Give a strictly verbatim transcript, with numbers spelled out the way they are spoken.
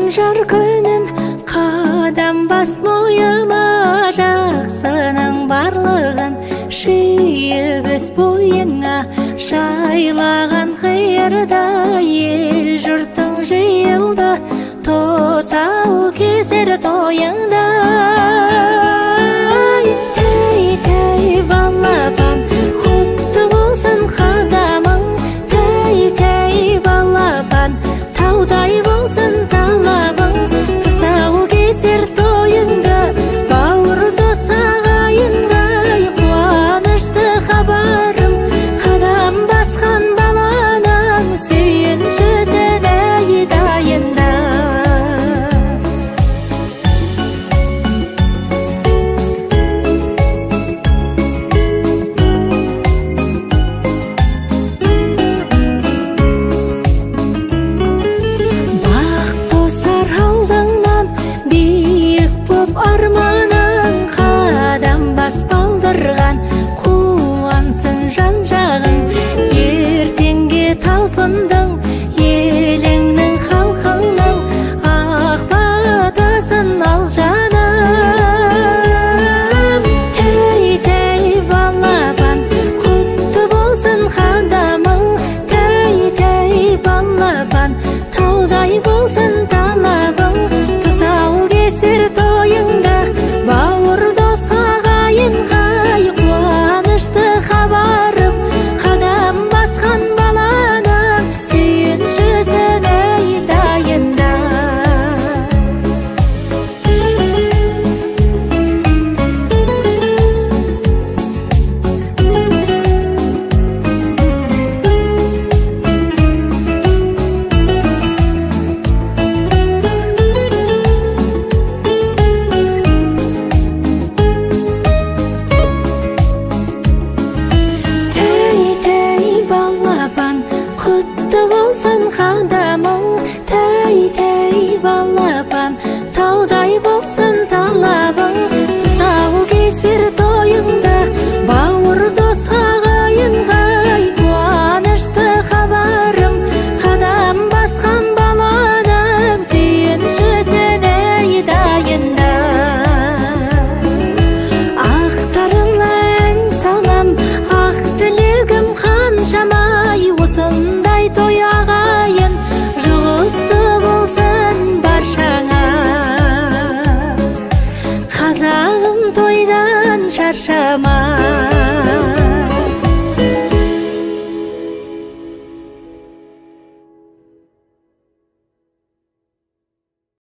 жар күнім, қадам бас мойыма, жақсының барлығын жиып өз бойыңа. Жайлаған қиырда ел жұртың жиылды, тосау кезер тойыңда. Тәй, тәй, балапан, құтты болсын қадамың. Тәй, тәй, балапан, таудай болсын талабың. Тұсау кезер тойыңда, бауырды сағайындай, қуанышты хабарым. Қадам басқан баланың сүйіншісі дайдайында. Арманың қадам бас балдырған, қуансын жан жағың. Ертеңге талпындың, еліңнің халқыңның ақ батасын ал жаным. Тәй, тәй, балапан, құтты болсын қадамың. Тәй, тәй, балапан, таудай болсын талабың. Тұсау кесер тойыңда, бауырды сағайынғай, қуанышты хабарым. Қадам басқан баланың сүйіншісі дайдайында. Құтты болсын қадамың. Тәй, тәй, балапан, таудай болсын талабың. Тұсау кесер тойыңда, бауырды сағайынғай, қуанышты хабарым. Қадам басқан баланың сүйіншісі дайдайында. Ақтарына ән салам, ақ тілегім қаншама. Осындай той ағайын, жұғысты болсын баршаңа. Қазағым тойдан шаршама.